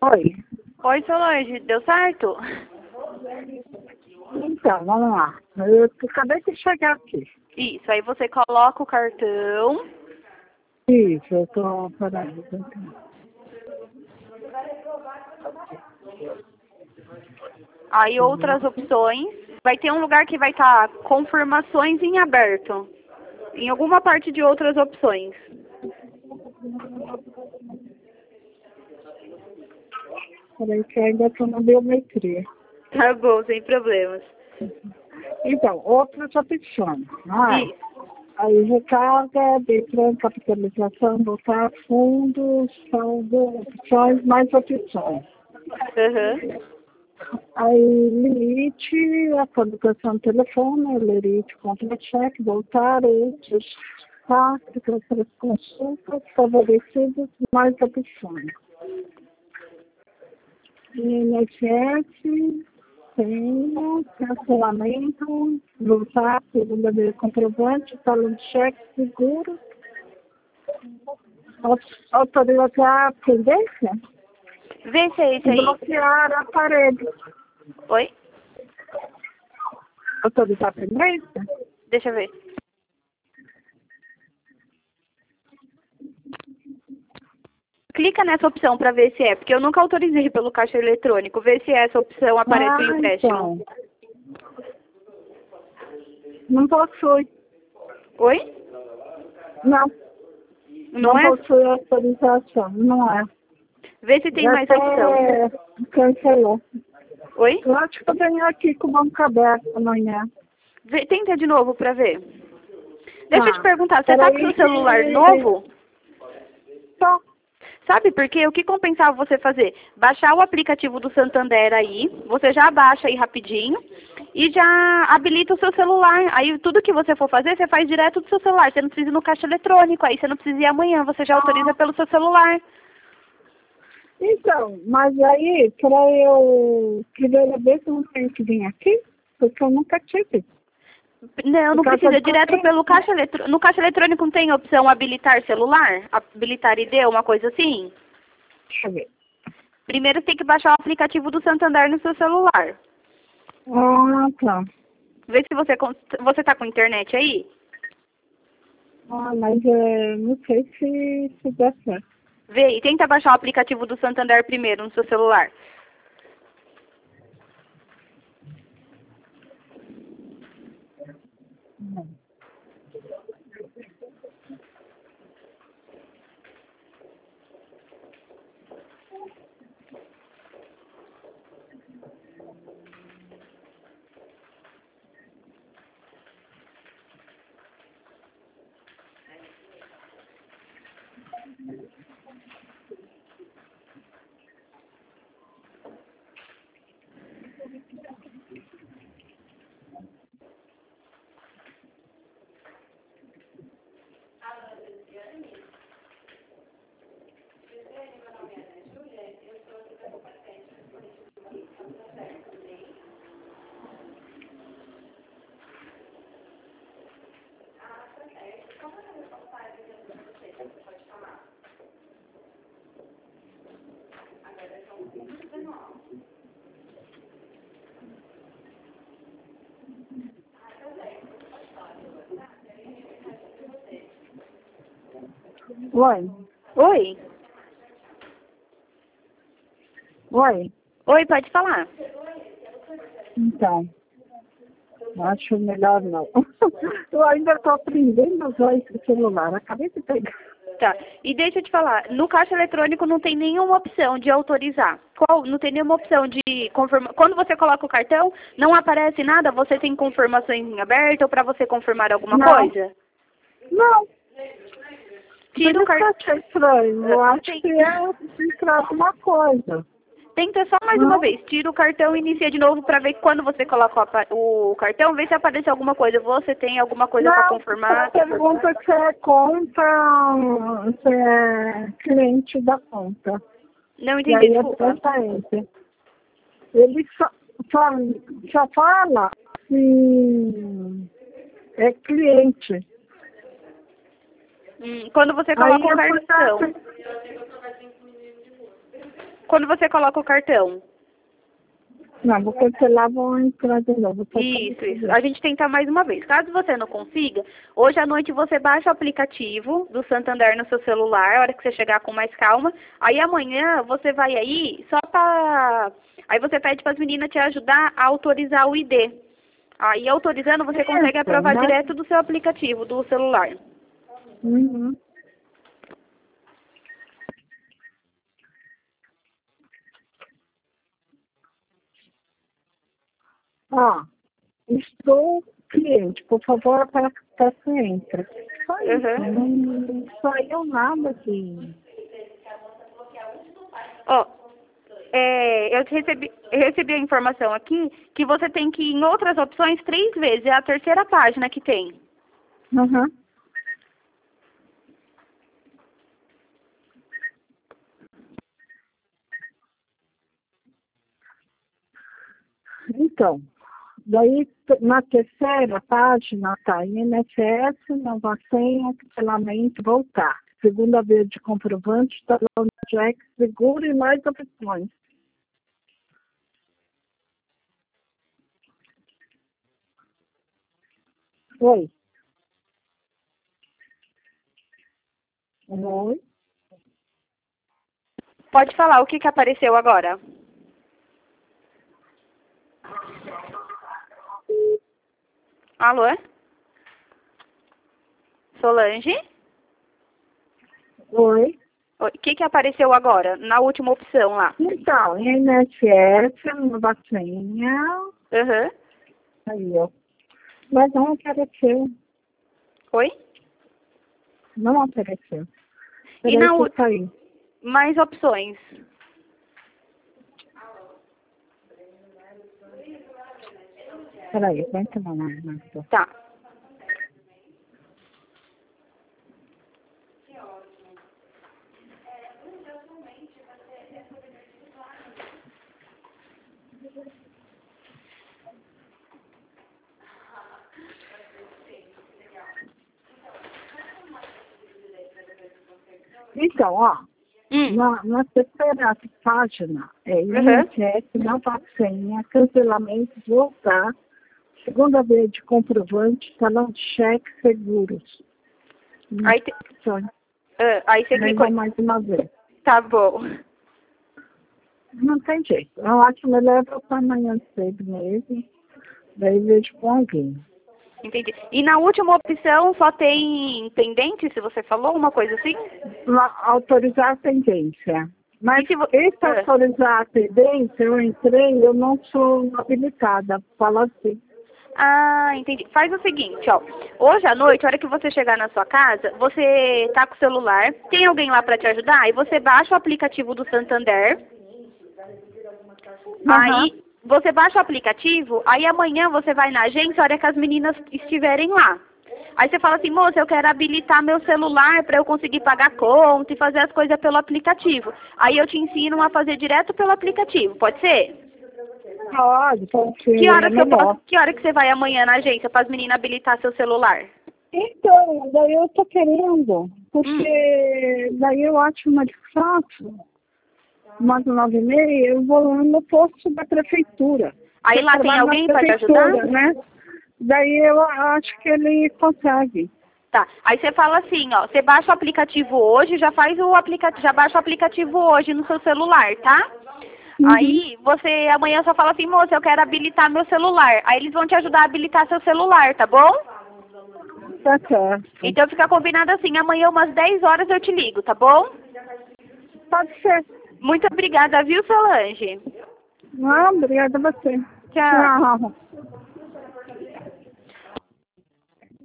Oi. Oi, Solange, deu certo? Então, vamos lá. Eu acabei de chegar aqui. Isso, aí você coloca o cartão. Isso, eu tô parando. Aí outras opções. Vai ter um lugar que vai estar confirmações em aberto. Em alguma parte de outras opções. Peraí que eu ainda estou na biometria. Tá bom, sem problemas. Então, outras opções. Isso. Aí recarga, Detran, capitalização, botar fundos, saldo, opções, mais opções. Uhum. Aí limite, atualização do telefone, limite, contra-cheque, voltar, outros, táticas, consultas, favorecidos, mais opções. INSS, senha, cancelamento, voltar, segunda vez comprovante, talão de cheque, seguro, autorizar a pendência, Vê se é esse aí. bloquear aparelho. Oi? Autorizar a pendência? Deixa eu ver. Clica nessa opção para ver se é, porque eu nunca autorizei pelo caixa eletrônico. Vê se essa opção aparece em empréstimo. Então. Não possui. Oi? Não. Não é? Possui autorização. Não é. Vê se tem mais opção. Cancelou. Oi? Eu acho que eu venho aqui com o banco aberto amanhã. Tenta de novo para ver. Deixa eu te perguntar, você tá Peraí com seu celular que- novo? Só. Sabe por quê? O que compensava você fazer? Baixar o aplicativo do Santander aí, você já baixa aí rapidinho e já habilita o seu celular. Aí tudo que você for fazer, você faz direto do seu celular. Você não precisa ir no caixa eletrônico, aí você não precisa ir amanhã, você já autoriza pelo seu celular. Então, mas aí, para eu primeira vez eu não tenho que vir aqui, porque eu nunca tive. Não, não precisa, direto pelo caixa eletrônico. No caixa eletrônico não tem a opção habilitar celular? Habilitar ID, uma coisa assim? Deixa eu ver. Primeiro tem que baixar o aplicativo do Santander no seu celular. Ah, tá. Vê se você tá com internet aí. Mas não sei se dá certo. Vê e tenta baixar o aplicativo do Santander primeiro no seu celular. Não. Oi. Oi? Oi. Oi, pode falar. Então, acho melhor não. Eu ainda estou aprendendo a usar esse celular. Acabei de pegar. Tá. E deixa eu te falar, no caixa eletrônico não tem nenhuma opção de autorizar. Não tem nenhuma opção de confirmar. Quando você coloca o cartão, não aparece nada? Você tem confirmações em aberto ou para você confirmar alguma coisa? Não. Tira o cartão. Achei estranho. Eu acho que é entrar alguma coisa. Tenta só mais uma vez. Tira o cartão e inicia de novo para ver que quando você coloca o cartão, vê se aparece alguma coisa. Você tem alguma coisa para confirmar? Pergunta se é conta, se é cliente da conta. Não E entendi, aí é desculpa. transparência. Ele só fala se é cliente. Quando você coloca o Aí cartão. Quando você coloca o cartão. Não, vou cancelar, vou entrar de novo. Isso. A gente tenta mais uma vez. Caso você não consiga, hoje à noite você baixa o aplicativo do Santander no seu celular, a hora que você chegar com mais calma. Aí amanhã você vai aí só pra... Aí você pede para as meninas te ajudar a autorizar o ID. Aí autorizando você consegue aprovar direto do seu aplicativo, do celular. Uhum. Ó, estou cliente, por favor, para que você entre. Só isso, não saiu nada aqui. Ó, eu recebi a informação aqui que você tem que ir em outras opções 3 vezes. É a terceira página que tem. Uhum. Então, daí na terceira página está INSS, nova senha, cancelamento, voltar. Segunda vez de comprovante, talão de cheque, seguro e mais opções. Oi. Oi. Pode falar o que apareceu agora. Alô? Solange? Oi. O que apareceu agora, na última opção lá? Então, INSS, nova senha. Uhum. Aí, ó. Mas não apareceu. Oi? Não apareceu. E na Peraí. mais opções? Peraí, vai tomar mais. Tá. Então, ó, na terceira página, INSS, nova senha, cancelamento, voltar, segunda vez de comprovante, talão de cheque, seguros. Aí você clicou. Mais uma vez. Tá bom. Não tem jeito. Eu acho que melhor voltar amanhã cedo mesmo, daí vejo com alguém. Entendi. E na última opção só tem pendente, se você falou, uma coisa assim? Autorizar a tendência. Mas esse autorizar a tendência, eu entrei, eu não sou habilitada, fala assim. Ah, entendi. Faz o seguinte, ó. Hoje à noite, a hora que você chegar na sua casa, você tá com o celular, tem alguém lá pra te ajudar, e você baixa o aplicativo do Santander. Aí você baixa o aplicativo, aí amanhã você vai na agência, a hora que as meninas estiverem lá. Aí você fala assim, moça, eu quero habilitar meu celular para eu conseguir pagar conta e fazer as coisas pelo aplicativo. Aí eu te ensino a fazer direto pelo aplicativo, pode ser? Pode ser. Que hora que você vai amanhã na agência para as meninas habilitar seu celular? Então, daí eu tô querendo, porque daí eu acho mais fácil. Mais 9h30, eu vou lá no posto da prefeitura. Aí lá tem alguém para te ajudar? Né? Daí eu acho que ele consegue. Tá. Aí você fala assim, ó, você baixa o aplicativo hoje, já baixa o aplicativo hoje no seu celular, tá? Aí você amanhã só fala assim, moça, eu quero habilitar meu celular. Aí eles vão te ajudar a habilitar seu celular, tá bom? Tá certo. Então fica combinado assim, amanhã umas 10 horas eu te ligo, tá bom? Pode ser. Muito obrigada, viu, Solange? Não, obrigada a você. Tchau. Tchau.